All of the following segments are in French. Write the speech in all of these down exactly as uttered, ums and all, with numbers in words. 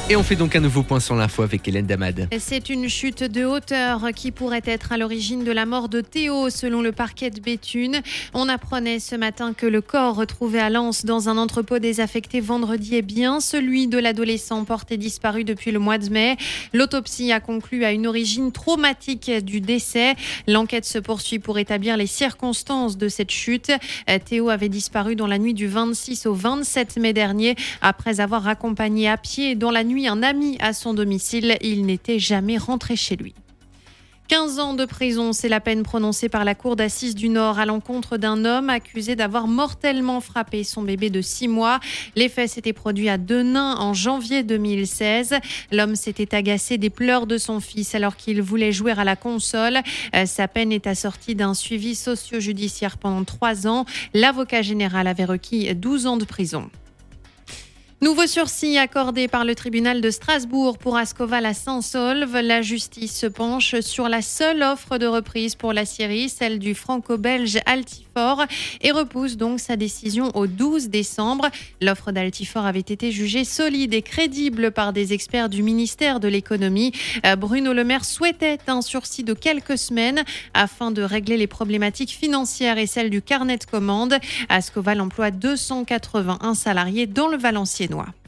Et on fait donc un nouveau point sur l'info avec Hélène Damad. C'est une chute de hauteur qui pourrait être à l'origine de la mort de Théo, selon le parquet de Béthune. On apprenait ce matin que le corps retrouvé à Lens dans un entrepôt désaffecté vendredi est bien celui de l'adolescent porté disparu depuis le mois de mai. L'autopsie a conclu à une origine traumatique du décès. L'enquête se poursuit pour établir les circonstances de cette chute. Théo avait disparu dans la nuit du vingt-six au vingt-sept mai dernier après avoir accompagné à pied dans la nuit un ami à son domicile. Il n'était jamais rentré chez lui. quinze ans de prison, c'est la peine prononcée par la cour d'assises du Nord à l'encontre d'un homme accusé d'avoir mortellement frappé son bébé de six mois. Les faits s'étaient produits à Denain en janvier deux mille seize. L'homme s'était agacé des pleurs de son fils alors qu'il voulait jouer à la console. Sa peine est assortie d'un suivi socio-judiciaire pendant trois ans. L'avocat général avait requis douze ans de prison. Nouveau sursis accordé par le tribunal de Strasbourg pour Ascoval à Saint-Saulve. La justice se penche sur la seule offre de reprise pour la Syrie, celle du franco-belge Altifort, et repousse donc sa décision au douze décembre. L'offre d'Altifort avait été jugée solide et crédible par des experts du ministère de l'économie. Bruno Le Maire souhaitait un sursis de quelques semaines afin de régler les problématiques financières et celles du carnet de commandes. Ascoval emploie deux cent quatre-vingt-un salariés dans le Valenciennois.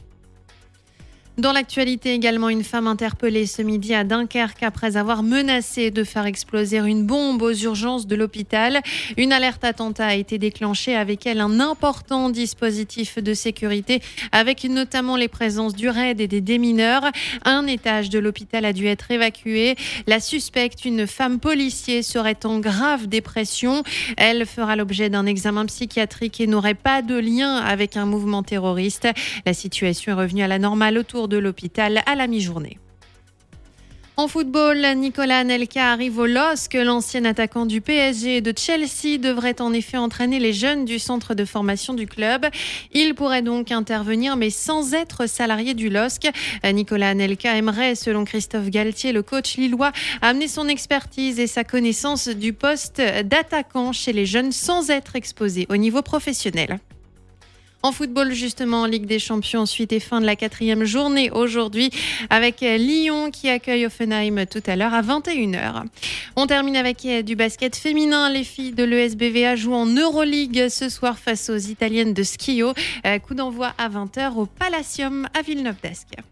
Dans l'actualité également, une femme interpellée ce midi à Dunkerque après avoir menacé de faire exploser une bombe aux urgences de l'hôpital. Une alerte attentat a été déclenchée, avec elle un important dispositif de sécurité avec notamment les présences du raid et des démineurs. Un étage de l'hôpital a dû être évacué. La suspecte, une femme policier, serait en grave dépression. Elle fera l'objet d'un examen psychiatrique et n'aurait pas de lien avec un mouvement terroriste. La situation est revenue à la normale autour de l'hôpital à la mi-journée. En football, Nicolas Anelka arrive au L O S C. L'ancien attaquant du P S G et de Chelsea devrait en effet entraîner les jeunes du centre de formation du club. Il pourrait donc intervenir, mais sans être salarié du L O S C. Nicolas Anelka aimerait, selon Christophe Galtier, le coach lillois, amener son expertise et sa connaissance du poste d'attaquant chez les jeunes sans être exposé au niveau professionnel. En football, justement, en Ligue des Champions, suite et fin de la quatrième journée aujourd'hui, avec Lyon qui accueille Offenheim tout à l'heure à vingt et une heures. On termine avec du basket féminin. Les filles de l'E S B V A jouent en Euroleague ce soir face aux Italiennes de Schio. Coup d'envoi à vingt heures au Palacium à Villeneuve-d'Ascq.